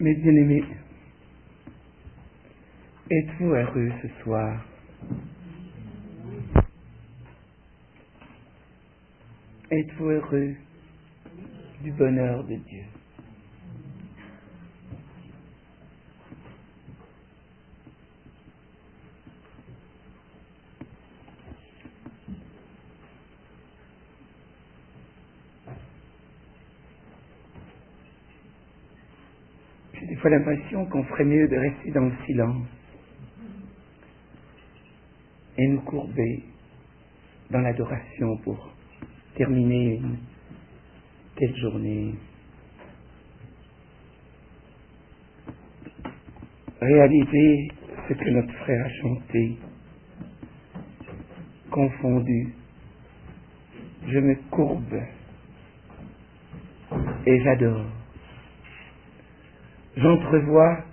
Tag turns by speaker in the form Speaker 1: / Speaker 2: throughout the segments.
Speaker 1: Mes bien-aimés, êtes-vous heureux ce soir? Êtes-vous heureux du bonheur de Dieu? J'ai des fois l'impression qu'on ferait mieux de rester dans le silence et nous courber dans l'adoration pour terminer une telle journée. Réaliser ce que notre frère a chanté, confondu. Je me courbe et j'adore. J'entrevois,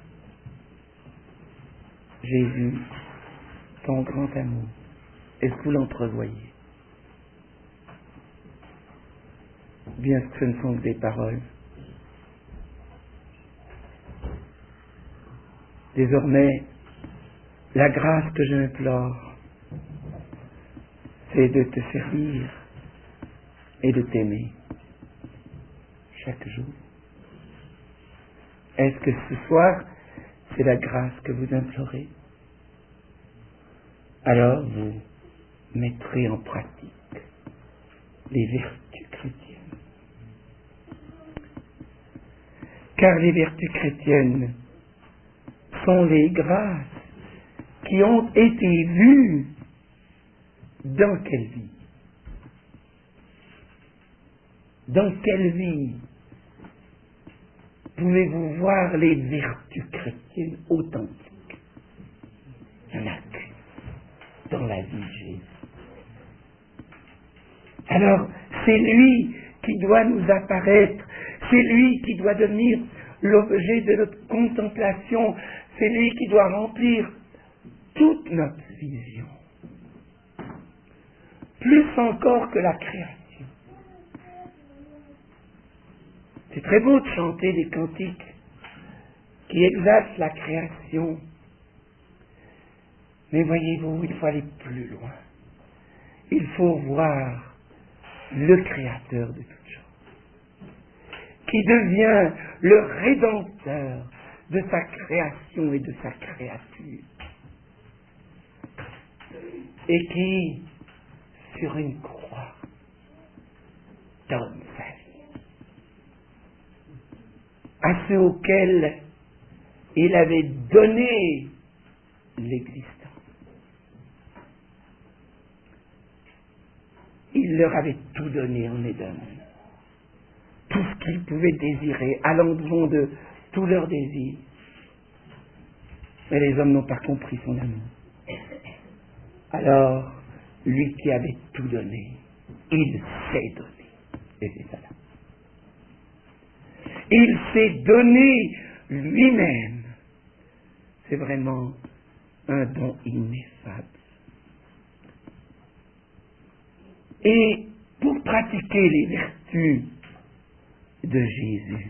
Speaker 1: Jésus, ton grand amour. Est-ce que vous l'entrevoyez? Bien que ce ne sont que des paroles. Désormais, la grâce que je m'implore, c'est de te servir et de t'aimer chaque jour. Est-ce que ce soir, c'est la grâce que vous implorez? Alors vous mettrez en pratique les vertus chrétiennes. Car les vertus chrétiennes sont les grâces qui ont été vues dans quelle vie? Dans quelle vie pouvez-vous voir les vertus chrétiennes authentiques? Il n'y en a qu'une dans la vie de Jésus. Alors, c'est lui qui doit nous apparaître, c'est lui qui doit devenir l'objet de notre contemplation, c'est lui qui doit remplir toute notre vision. Plus encore que la création. C'est très beau de chanter des cantiques qui exaltent la création. Mais voyez-vous, il faut aller plus loin. Il faut voir le Créateur de toutes choses, qui devient le Rédempteur de sa création et de sa créature, et qui, sur une croix, donne sa vie à ceux auxquels il avait donné l'existence. Il leur avait tout donné en Éden, tout ce qu'ils pouvaient désirer, allant devant de tous leurs désirs. Mais les hommes n'ont pas compris son amour. Alors, lui qui avait tout donné, il s'est donné. Et c'est ça là. Il s'est donné lui-même. C'est vraiment un don ineffable. Et pour pratiquer les vertus de Jésus,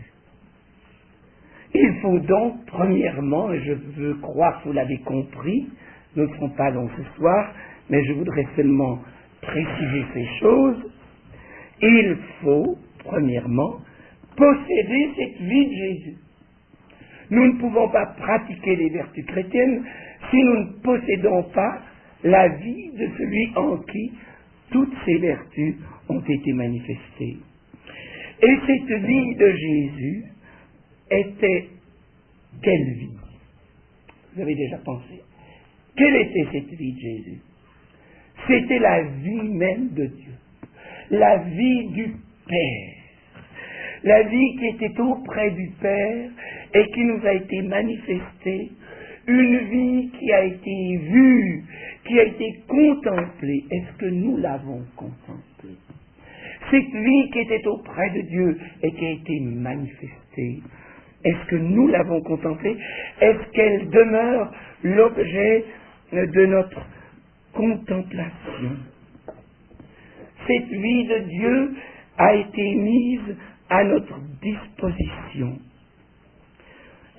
Speaker 1: il faut donc, premièrement, et je veux croire que vous l'avez compris, nous ne serons pas longs ce soir, mais je voudrais seulement préciser ces choses, il faut, premièrement, posséder cette vie de Jésus. Nous ne pouvons pas pratiquer les vertus chrétiennes si nous ne possédons pas la vie de celui en qui toutes ces vertus ont été manifestées. Et cette vie de Jésus était quelle vie? Vous avez déjà pensé? Quelle était cette vie de Jésus? C'était la vie même de Dieu, la vie du Père, la vie qui était auprès du Père et qui nous a été manifestée, une vie qui a été vue, qui a été contemplée. Est-ce que nous l'avons contemplée? Cette vie qui était auprès de Dieu et qui a été manifestée, est-ce que nous l'avons contemplée? Est-ce qu'elle demeure l'objet de notre contemplation? Cette vie de Dieu a été mise à notre disposition.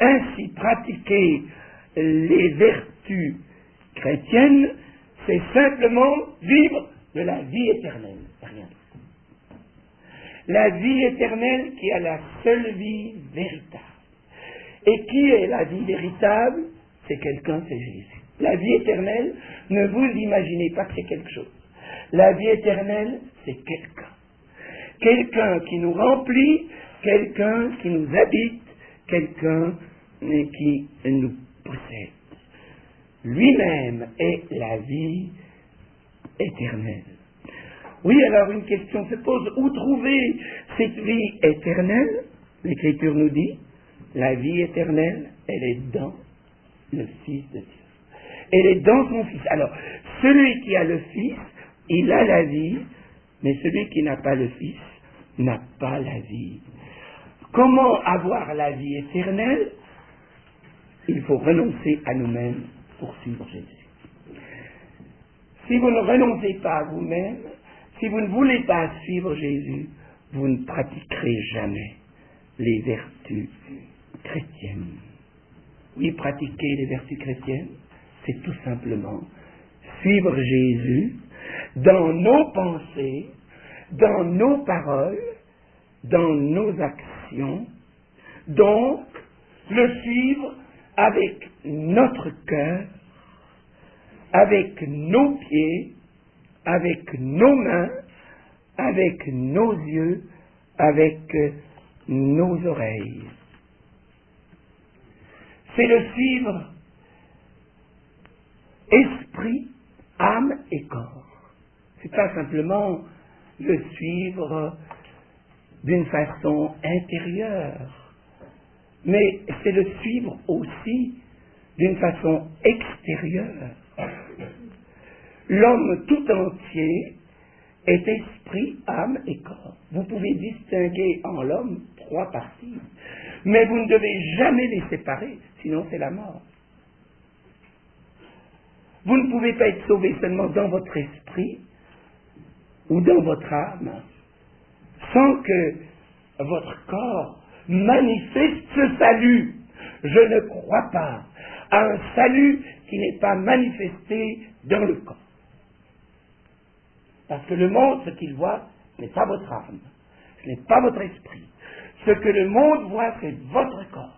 Speaker 1: ainsi pratiquer les vertus chrétiennes, c'est simplement vivre de la vie éternelle, rien d'autre. La vie éternelle qui est la seule vie véritable. Et qui est la vie véritable? C'est quelqu'un, c'est Jésus. La vie éternelle, ne vous imaginez pas que c'est quelque chose. La vie éternelle, c'est quelqu'un. Quelqu'un qui nous remplit, quelqu'un qui nous habite, quelqu'un qui nous possède. Lui-même est la vie éternelle. Oui, alors une question se pose, où trouver cette vie éternelle? L'Écriture nous dit, la vie éternelle, elle est dans le Fils de Dieu. Elle est dans son Fils. Alors, celui qui a le Fils, il a la vie, mais celui qui n'a pas le Fils n'a pas la vie. Comment avoir la vie éternelle? Il faut renoncer à nous-mêmes pour suivre Jésus. Si vous ne renoncez pas à vous-même, si vous ne voulez pas suivre Jésus, vous ne pratiquerez jamais les vertus chrétiennes. Oui, pratiquer les vertus chrétiennes, c'est tout simplement suivre Jésus dans nos pensées, dans nos paroles, dans nos actions, donc le suivre avec notre cœur, avec nos pieds, avec nos mains, avec nos yeux, avec nos oreilles. C'est le suivre esprit, âme et corps. C'est pas simplement le suivre d'une façon intérieure, mais c'est le suivre aussi d'une façon extérieure. L'homme tout entier est esprit, âme et corps. Vous pouvez distinguer en l'homme 3 parties, mais vous ne devez jamais les séparer, sinon c'est la mort. Vous ne pouvez pas être sauvé seulement dans votre esprit ou dans votre âme, sans que votre corps manifeste ce salut. Je ne crois pas à un salut qui n'est pas manifesté dans le corps. Parce que le monde, ce qu'il voit, ce n'est pas votre âme, ce n'est pas votre esprit. Ce que le monde voit, c'est votre corps.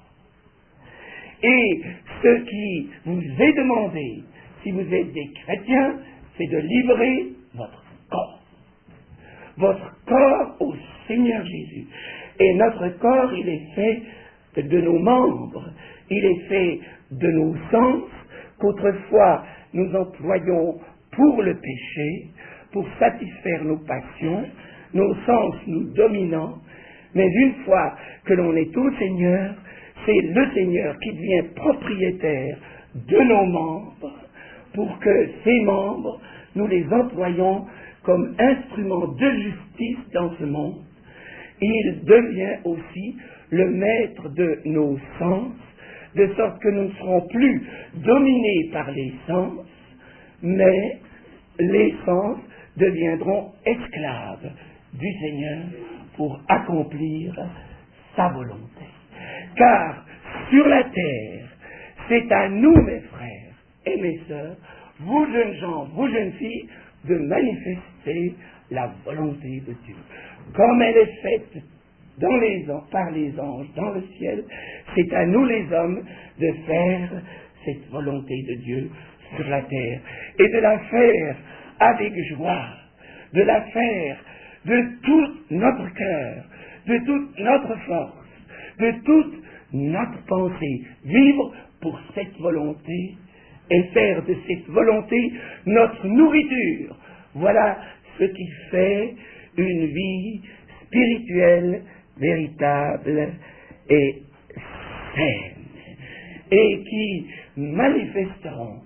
Speaker 1: Et ce qui vous est demandé, si vous êtes des chrétiens, c'est de livrer votre corps. Votre corps au Seigneur Jésus. Et notre corps, il est fait de nos membres, il est fait de nos sens, qu'autrefois nous employons pour le péché, pour satisfaire nos passions, nos sens nous dominant, mais une fois que l'on est au Seigneur, c'est le Seigneur qui devient propriétaire de nos membres, pour que ces membres, nous les employons comme instruments de justice dans ce monde. Il devient aussi le maître de nos sens, de sorte que nous ne serons plus dominés par les sens, mais les sens deviendront esclaves du Seigneur pour accomplir sa volonté. Car sur la terre, c'est à nous, mes frères et mes sœurs, vous jeunes gens, vous jeunes filles, de manifester la volonté de Dieu. Comme elle est faite par les anges dans le ciel, c'est à nous les hommes de faire cette volonté de Dieu sur la terre et de la faire avec joie, de la faire de tout notre cœur, de toute notre force, de toute notre pensée, vivre pour cette volonté et faire de cette volonté notre nourriture. Voilà ce qui fait une vie spirituelle, véritable et saine, et qui manifestera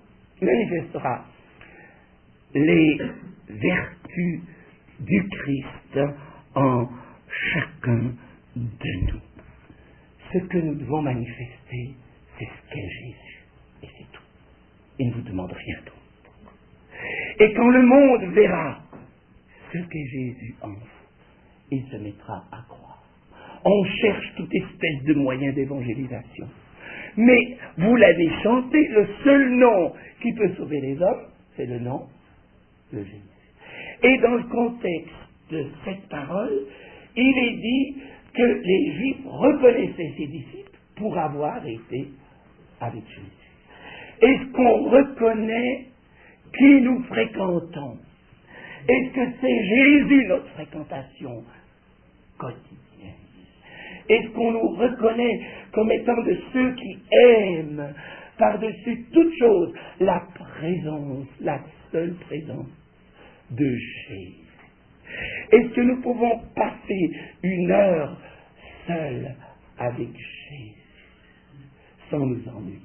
Speaker 1: les vertus du Christ en chacun de nous. Ce que nous devons manifester, c'est ce qu'est Jésus, et c'est tout. Il ne vous demande rien d'autre. Et quand le monde verra ce qu'est Jésus en vous, il se mettra à croire. On cherche toute espèce de moyens d'évangélisation. Mais vous l'avez chanté, le seul nom qui peut sauver les hommes, c'est le nom de Jésus. Et dans le contexte de cette parole, il est dit que les Juifs reconnaissaient ses disciples pour avoir été avec Jésus. Est-ce qu'on reconnaît qui nous fréquentons? Est-ce que c'est Jésus notre fréquentation quotidienne? Est-ce qu'on nous reconnaît comme étant de ceux qui aiment par-dessus toute chose la présence, la seule présence de Jésus? Est-ce que nous pouvons passer une heure seule avec Jésus sans nous ennuyer,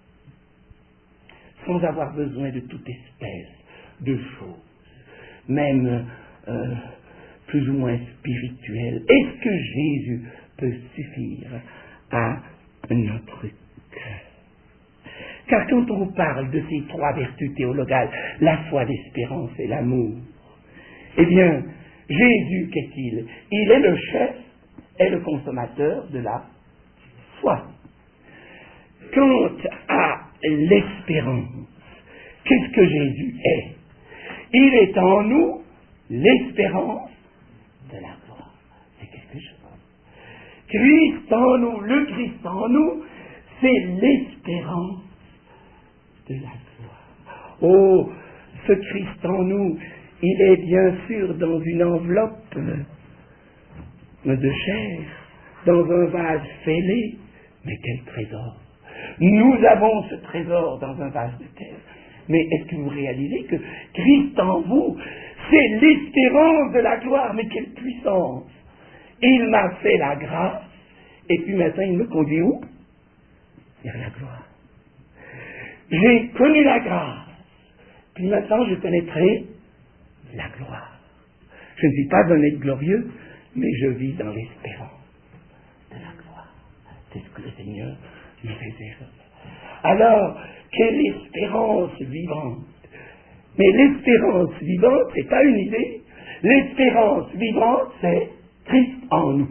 Speaker 1: sans avoir besoin de toute espèce de choses, même plus ou moins spirituelles? Est-ce que Jésus peut suffire à notre cœur? Car quand on parle de ces trois vertus théologales, la foi, l'espérance et l'amour, eh bien, Jésus, qu'est-il? Il est le chef et le consommateur de la foi. Quant à l'espérance, qu'est-ce que Jésus est? Il est en nous l'espérance de la gloire. C'est quelque chose. Christ en nous, le Christ en nous, c'est l'espérance de la gloire. Oh, ce Christ en nous, il est bien sûr dans une enveloppe de chair, dans un vase fêlé, mais quel trésor! Nous avons ce trésor dans un vase de terre. Mais est-ce que vous réalisez que Christ en vous, c'est l'espérance de la gloire? Mais quelle puissance! Il m'a fait la grâce, et puis maintenant il me conduit où? Vers la gloire. J'ai connu la grâce, puis maintenant je connaîtrai la gloire. Je ne suis pas un être glorieux, mais je vis dans l'espérance de la gloire. C'est ce que le Seigneur nous réserve. Alors, quelle espérance vivante! Mais l'espérance vivante, c'est pas une idée. L'espérance vivante, c'est Christ en nous.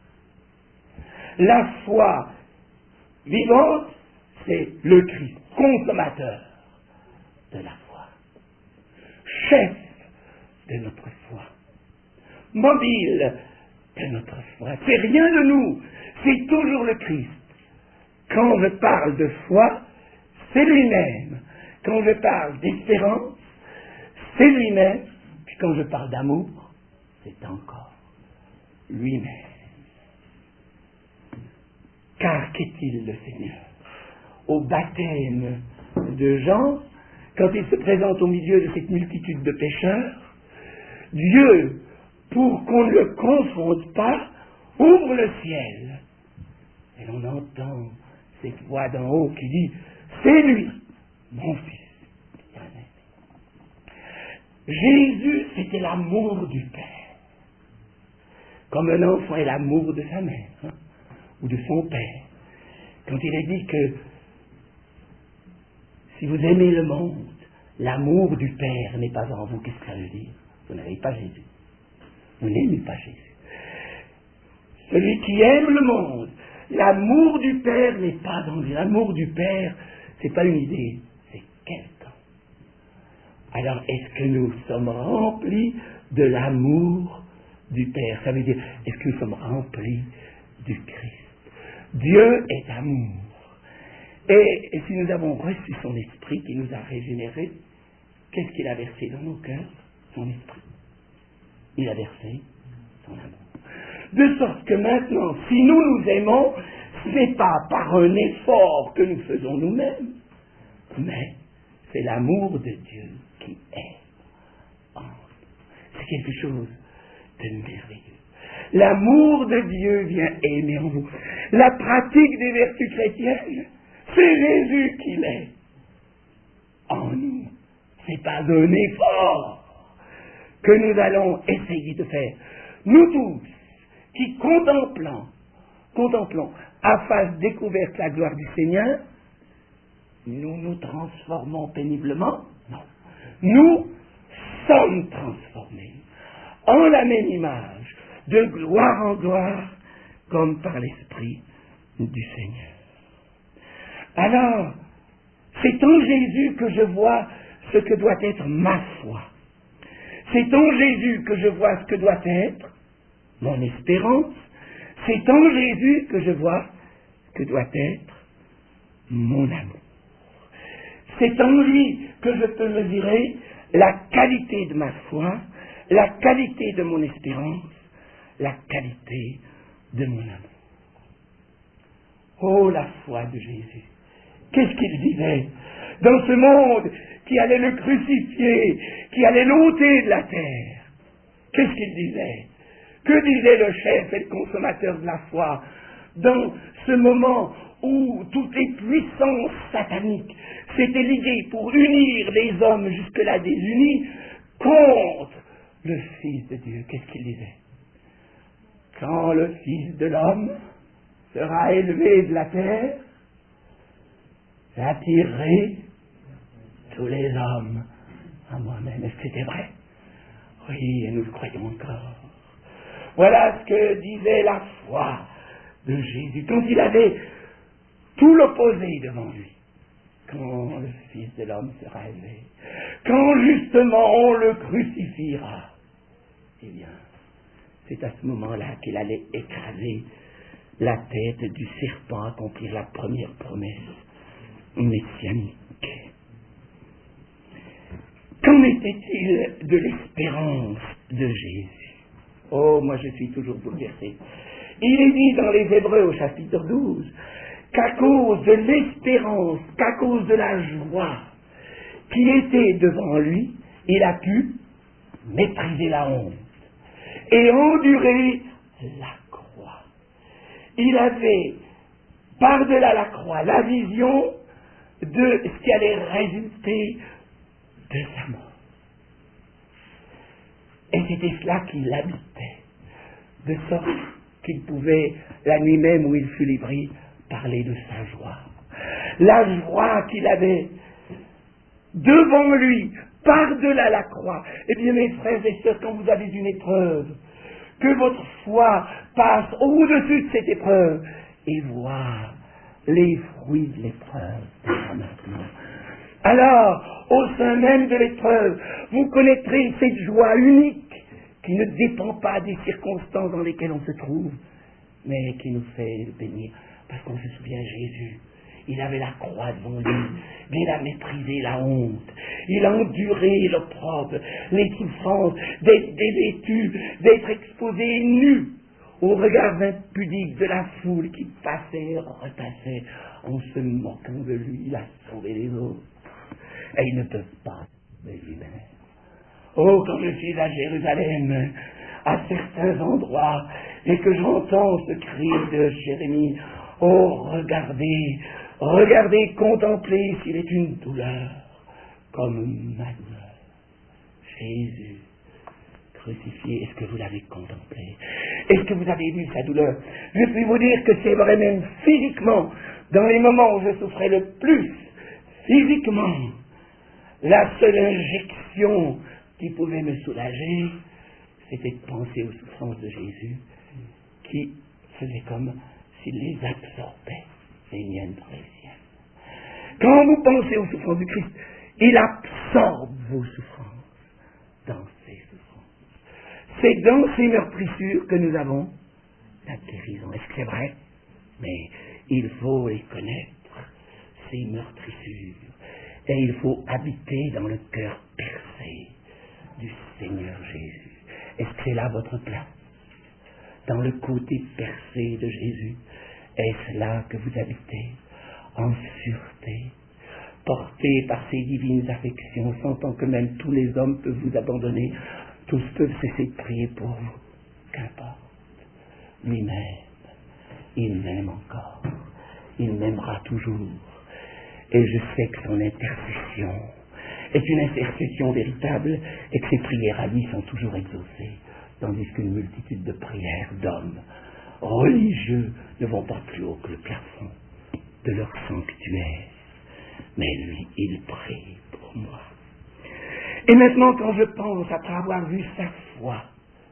Speaker 1: La foi vivante, c'est le Christ, consommateur de la foi, chef de notre foi, mobile de notre foi. C'est rien de nous, c'est toujours le Christ. Quand je parle de foi, c'est lui-même. Quand je parle d'espérance, c'est lui-même. Puis quand je parle d'amour, c'est encore lui-même. Car qu'est-il le Seigneur? Au baptême de Jean, quand il se présente au milieu de cette multitude de pécheurs, Dieu, pour qu'on ne le confonde pas, ouvre le ciel. Et on entend cette voix d'en haut qui dit, c'est lui, mon fils. Jésus, c'était l'amour du Père. Comme un enfant est l'amour de sa mère, ou de son père. Quand il a dit que si vous aimez le monde, l'amour du Père n'est pas en vous, qu'est-ce que ça veut dire? Vous n'avez pas Jésus. Vous n'aimez pas Jésus. Celui qui aime le monde, l'amour du Père n'est pas dans lui. L'amour du Père, c'est pas une idée, c'est quelqu'un. Alors, est-ce que nous sommes remplis de l'amour du Père? Ça veut dire, est-ce que nous sommes remplis du Christ? Dieu est amour. Et si nous avons reçu son esprit qui nous a régénérés, qu'est-ce qu'il a versé dans nos cœurs? Son esprit. Il a versé son amour. De sorte que maintenant, si nous nous aimons, ce n'est pas par un effort que nous faisons nous-mêmes, mais c'est l'amour de Dieu qui est en nous. C'est quelque chose de merveilleux. L'amour de Dieu vient aimer en vous. La pratique des vertus chrétiennes, c'est Jésus qui l'est en nous. C'est pas un effort que nous allons essayer de faire. Nous tous, qui contemplons à face découverte la gloire du Seigneur, nous nous transformons péniblement? Non. Nous sommes transformés en la même image, de gloire en gloire, comme par l'Esprit du Seigneur. Alors, c'est en Jésus que je vois ce que doit être ma foi. C'est en Jésus que je vois ce que doit être mon espérance. C'est en Jésus que je vois ce que doit être mon amour. C'est en lui que je peux mesurer la qualité de ma foi, la qualité de mon espérance, la qualité de mon amour. Oh, la foi de Jésus! Qu'est-ce qu'il disait dans ce monde qui allait le crucifier, qui allait l'ôter de la terre? Qu'est-ce qu'il disait? Que disait le chef et le consommateur de la foi dans ce moment où toutes les puissances sataniques s'étaient liguées pour unir les hommes jusque-là désunis contre le Fils de Dieu? Qu'est-ce qu'il disait? Quand le Fils de l'homme sera élevé de la terre, j'attirerai tous les hommes à moi-même. Est-ce que c'était vrai? Oui, et nous le croyons encore. Voilà ce que disait la foi de Jésus quand il avait tout l'opposé devant lui. Quand le Fils de l'homme sera élevé, quand justement on le crucifiera, eh bien, c'est à ce moment-là qu'il allait écraser la tête du serpent, accomplir la première promesse messianique. Qu'en était-il de l'espérance de Jésus? Oh, moi je suis toujours bouleversé. Il est dit dans les Hébreux au chapitre 12 qu'à cause de l'espérance, qu'à cause de la joie qui était devant lui, il a pu mépriser la honte et endurer la croix. Il avait par-delà la croix la vision de ce qui allait résulter de sa mort. Et c'était cela qui l'habitait, de sorte qu'il pouvait, la nuit même où il fut livré, parler de sa joie. La joie qu'il avait devant lui, par-delà la croix. Eh bien, mes frères et sœurs, quand vous avez une épreuve, que votre foi passe au-dessus de cette épreuve et voir les fruits de l'épreuve déjà maintenant. Alors, au sein même de l'épreuve, vous connaîtrez cette joie unique qui ne dépend pas des circonstances dans lesquelles on se trouve, mais qui nous fait bénir. Parce qu'on se souvient, Jésus, il avait la croix devant lui, mais il a méprisé la honte, il a enduré l'opprobre, les souffrances, d'être dévêtu, d'être exposé nu au regard impudique de la foule qui passait et repassait en se moquant de lui. Il a sauvé les autres. Et il ne peut pas sauver lui-même. Oh, quand je suis à Jérusalem, à certains endroits, et que j'entends ce cri de Jérémie, oh, regardez, regardez, contemplez s'il est une douleur comme ma douleur. Jésus crucifié, est-ce que vous l'avez contemplé? Est-ce que vous avez vu sa douleur? Je puis vous dire que c'est vrai, même physiquement, dans les moments où je souffrais le plus, physiquement, la seule injection qui pouvait me soulager, c'était de penser aux souffrances de Jésus, qui faisait comme s'il les absorbait, les miennes dans les siennes. Quand vous pensez aux souffrances du Christ, il absorbe vos souffrances dans ses souffrances. C'est dans ces meurtrissures que nous avons la guérison. Est-ce que c'est vrai? Mais il faut les connaître, ces meurtrissures. Et il faut habiter dans le cœur percé du Seigneur Jésus. Est-ce que c'est là votre place? Dans le côté percé de Jésus, est-ce là que vous habitez? En sûreté, porté par ces divines affections, sentant que même tous les hommes peuvent vous abandonner, tous peuvent cesser de prier pour vous. Qu'importe. Lui-même, il m'aime encore. Il m'aimera toujours. Et je sais que son intercession est une intercession véritable et que ses prières à lui sont toujours exaucées, tandis qu'une multitude de prières d'hommes religieux ne vont pas plus haut que le plafond de leur sanctuaire. Mais lui, il prie pour moi. Et maintenant, quand je pense, après avoir vu sa foi,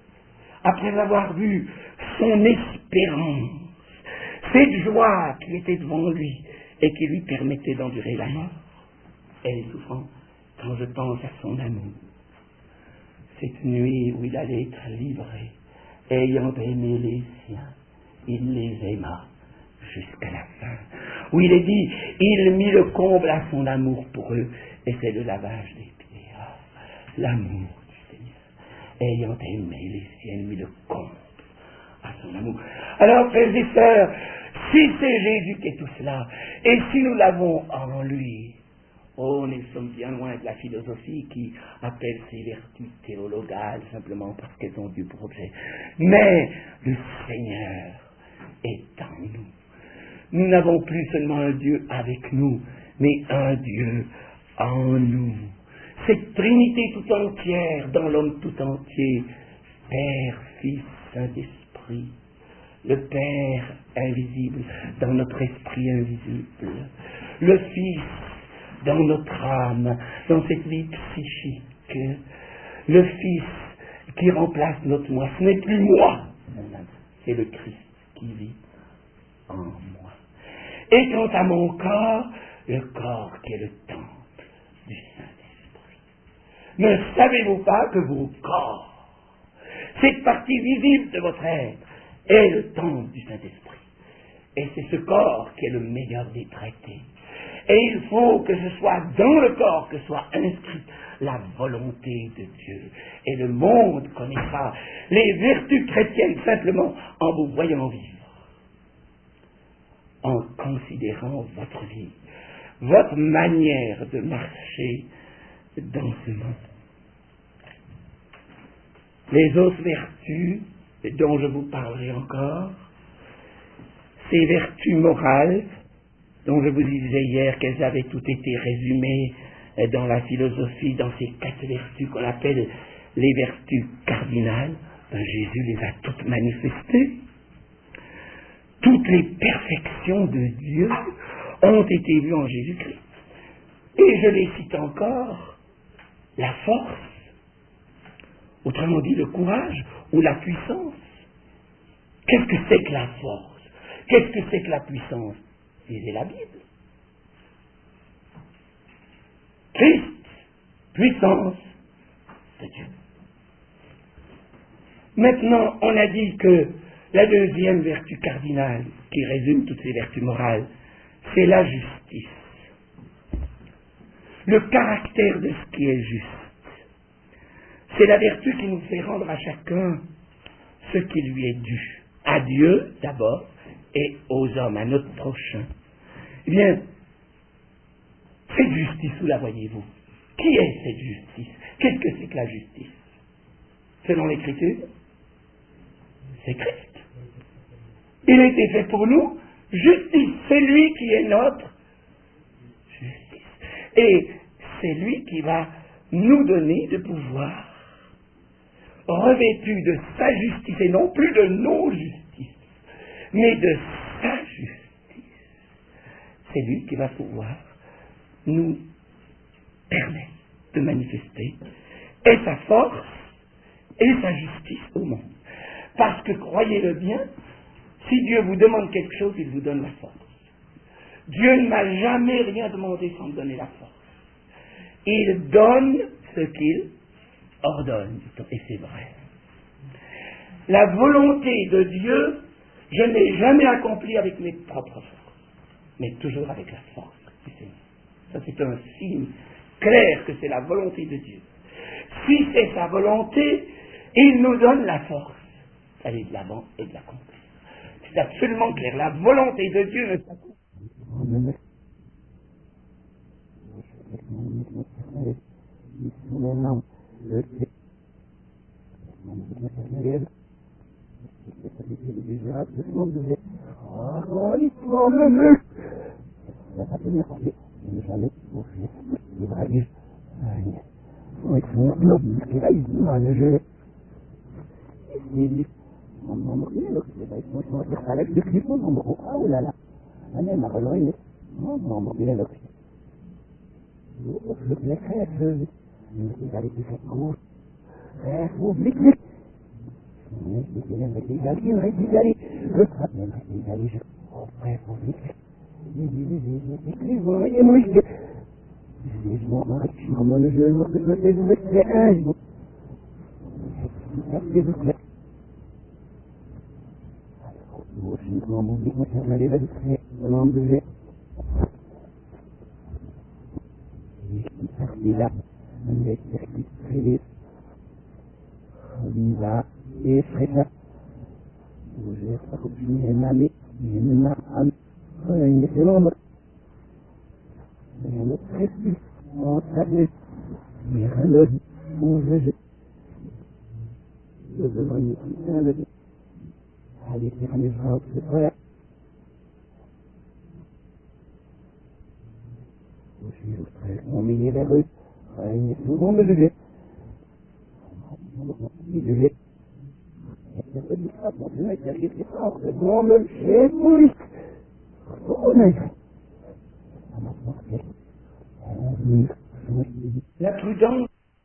Speaker 1: après avoir vu son espérance, cette joie qui était devant lui et qui lui permettait d'endurer la mort et les souffrances. Quand je pense à son amour, cette nuit où il allait être livré, ayant aimé les siens, il les aima jusqu'à la fin. Où il est dit, il mit le comble à son amour pour eux, et c'est le lavage des pieds. Ah, l'amour du Seigneur, ayant aimé les siens, il mit le comble à son amour. Alors, frères et sœurs, si c'est Jésus qui est tout cela, et si nous l'avons en lui, oh, nous sommes bien loin de la philosophie qui appelle ces vertus théologales simplement parce qu'elles ont Dieu pour objet. Mais le Seigneur est en nous. Nous n'avons plus seulement un Dieu avec nous, mais un Dieu en nous. Cette Trinité tout entière dans l'homme tout entier, Père, Fils, Saint-Esprit, le Père invisible dans notre esprit invisible, le Fils dans notre âme, dans cette vie psychique, le Fils qui remplace notre moi. Ce n'est plus moi, c'est le Christ qui vit en moi. Et quant à mon corps, le corps qui est le temple du Saint-Esprit. Ne savez-vous pas que vos corps, cette partie visible de votre être, est le temple du Saint-Esprit? Et c'est ce corps qui est le meilleur des traités. Et il faut que ce soit dans le corps que soit inscrite la volonté de Dieu. Et le monde connaîtra les vertus chrétiennes simplement en vous voyant vivre, en considérant votre vie, votre manière de marcher dans ce monde. Les autres vertus dont je vous parlerai encore, ces vertus morales, dont je vous disais hier qu'elles avaient toutes été résumées dans la philosophie, dans ces 4 vertus qu'on appelle les vertus cardinales, Jésus les a toutes manifestées. Toutes les perfections de Dieu ont été vues en Jésus-Christ. Et je les cite encore, la force, autrement dit le courage ou la puissance. Qu'est-ce que c'est que la force? Qu'est-ce que c'est que la puissance? Lisez la Bible. Christ, puissance de Dieu. Maintenant, on a dit que la deuxième vertu cardinale, qui résume toutes ces vertus morales, c'est la justice. Le caractère de ce qui est juste. C'est la vertu qui nous fait rendre à chacun ce qui lui est dû. À Dieu, d'abord, et aux hommes, à notre prochain. Eh bien, cette justice, où la voyez-vous? Qui est cette justice? Qu'est-ce que c'est que la justice? Selon l'Écriture, c'est Christ. Il a été fait pour nous justice. C'est lui qui est notre justice. Et c'est lui qui va nous donner de pouvoir, revêtu de sa justice, et non plus de nos justices, mais de sa justice. C'est lui qui va pouvoir nous permettre de manifester et sa force et sa justice au monde. Parce que, croyez-le bien, si Dieu vous demande quelque chose, il vous donne la force. Dieu ne m'a jamais rien demandé sans me donner la force. Il donne ce qu'il ordonne, et c'est vrai. La volonté de Dieu, je ne l'ai jamais accomplie avec mes propres forces, mais toujours avec la force du Seigneur. Ça, c'est un signe clair que c'est la volonté de Dieu. Si c'est sa volonté, il nous donne la force d'aller de l'avant et de l'accomplir. C'est absolument clair. La volonté de Dieu ne s'accomplit. La prudence.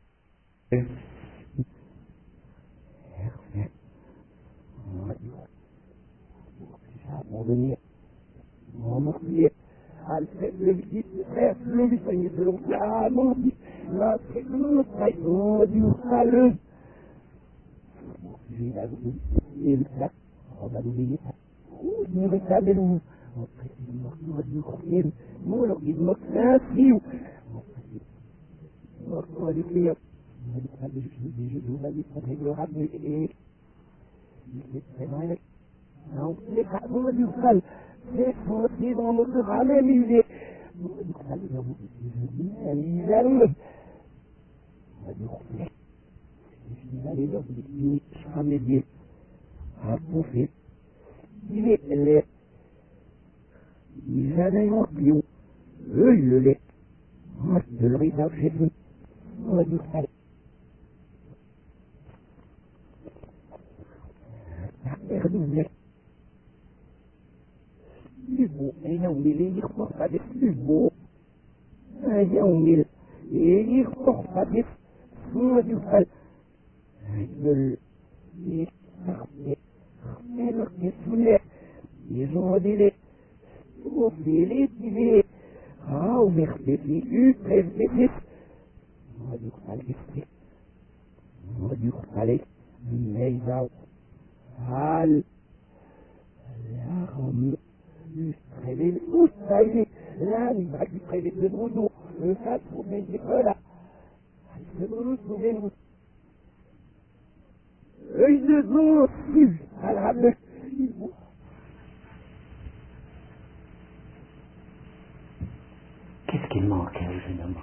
Speaker 1: Qu'est-ce qu'il manquait au jeune homme?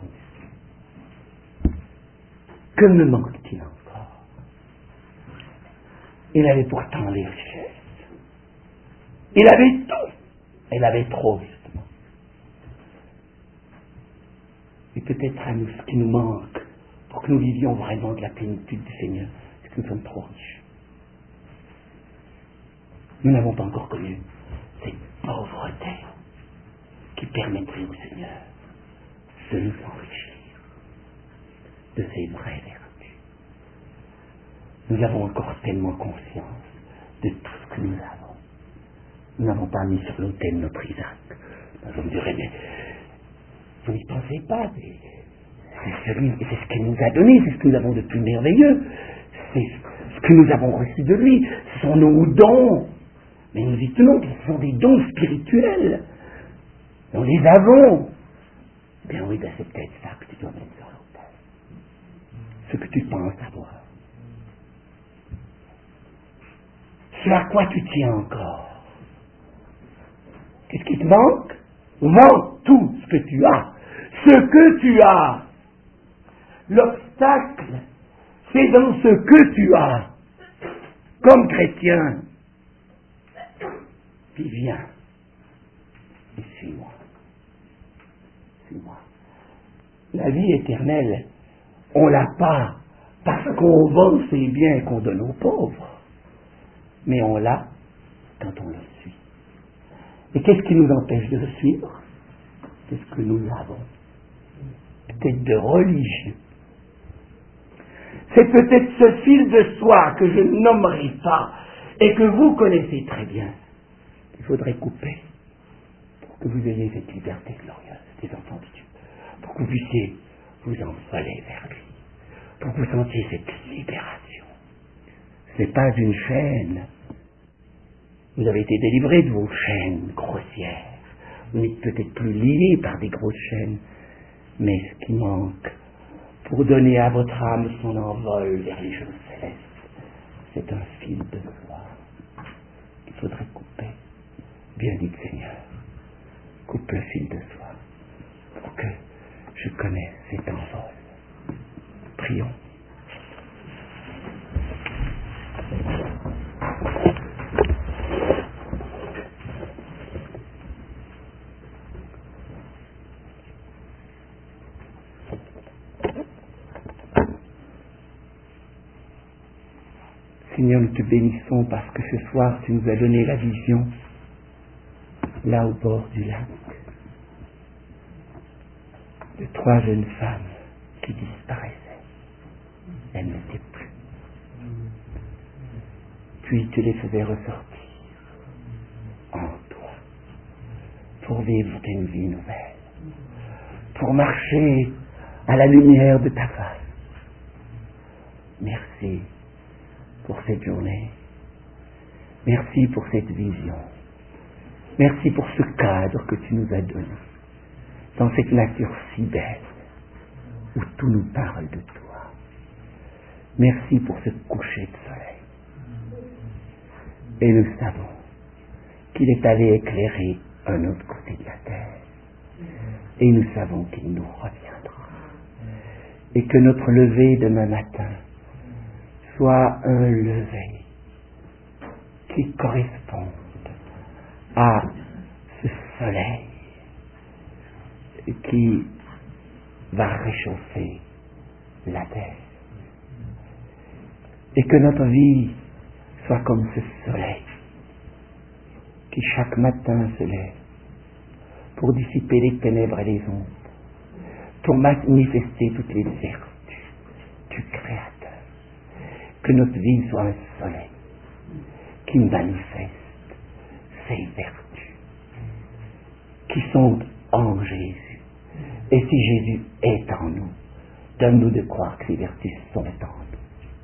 Speaker 1: Que me manque-t-il encore? Il avait pourtant les richesses. Il avait tout. Il avait trop, justement. Et peut-être à nous, ce qui nous manque pour que nous vivions vraiment de la plénitude du Seigneur, c'est que nous sommes trop riches. Nous n'avons pas encore connu cette pauvreté qui permettrait au Seigneur de nous enrichir de ses vraies vertus. Nous avons encore tellement conscience de tout ce que nous avons. Nous n'avons pas mis sur l'autel notre Isaac. Vous me direz, mais vous n'y pensez pas. C'est ce qu'il nous a donné, c'est ce que nous avons de plus merveilleux. C'est ce que nous avons reçu de lui. Ce sont nos dons. Mais nous y tenons, ce sont des dons spirituels. Nous les avons. Bien oui, c'est peut-être ça que tu dois mettre sur l'autel. Ce que tu penses avoir. Ce à quoi tu tiens encore. Qu'est-ce qui te manque? Vends tout ce que tu as. Ce que tu as. L'obstacle, c'est dans ce que tu as. Comme chrétien. Puis viens. Et suis-moi. Suis-moi. La vie éternelle, on l'a pas parce qu'on vend ses biens et qu'on donne aux pauvres. Mais on l'a quand on le suit. Et qu'est-ce qui nous empêche de le suivre? C'est ce que nous avons. Peut-être de religieux. C'est peut-être ce fil de soie que je ne nommerai pas et que vous connaissez très bien. Il faudrait couper pour que vous ayez cette liberté glorieuse des enfants de Dieu, pour que vous puissiez vous envoler vers lui, pour que vous sentiez cette libération. Ce n'est pas une chaîne. Vous avez été délivrés de vos chaînes grossières. Vous n'êtes peut-être plus liés par des grosses chaînes, mais ce qui manque pour donner à votre âme son envol vers les choses célestes, c'est un fil de soie qu'il faudrait couper. Bien dit Seigneur, coupe le fil de soie pour que je connaisse cet envol. Prions. Seigneur, nous te bénissons parce que ce soir tu nous as donné la vision là au bord du lac de 3 jeunes femmes qui disparaissaient. Elles n'étaient plus. Puis tu les faisais ressortir en toi pour vivre une vie nouvelle, pour marcher à la lumière de ta face. Merci pour cette journée. Merci pour cette vision. Merci pour ce cadre que tu nous as donné dans cette nature si belle où tout nous parle de toi. Merci pour ce coucher de soleil. Et nous savons qu'il est allé éclairer un autre côté de la terre. Et nous savons qu'il nous reviendra. Et que notre lever demain matin soit un lever qui corresponde à ce soleil qui va réchauffer la terre. Et que notre vie soit comme ce soleil qui chaque matin se lève pour dissiper les ténèbres et les ombres, pour manifester toutes les vertus du Créateur. Que notre vie soit un soleil qui manifeste ces vertus qui sont en Jésus. Et si Jésus est en nous, donne-nous de croire que ces vertus sont en nous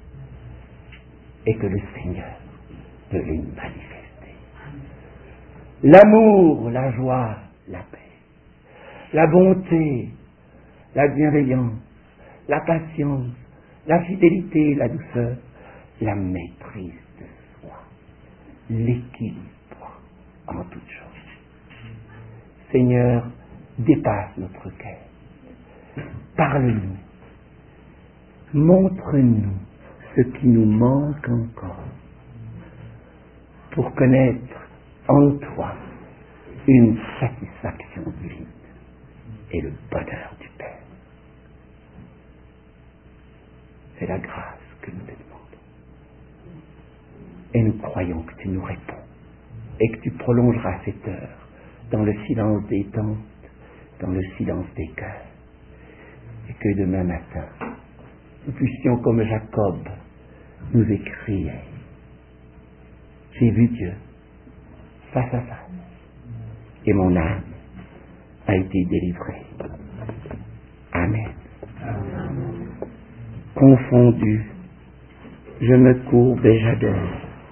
Speaker 1: et que le Seigneur veut les manifester. L'amour, la joie, la paix, la bonté, la bienveillance, la patience, la fidélité, la douceur, la maîtrise de soi, l'équilibre en toutes choses. Seigneur, dépasse notre cœur. Parle-nous. Montre-nous ce qui nous manque encore pour connaître en toi une satisfaction divine et le bonheur du Père. C'est la grâce que nous te demandons. Et nous croyons que tu nous réponds et que tu prolongeras cette heure dans le silence des tentes, dans le silence des cœurs. Et que demain matin, nous puissions, comme Jacob, nous écrire: j'ai vu Dieu face à face et mon âme a été délivrée. Amen. Confondu, je me courbe et j'adore.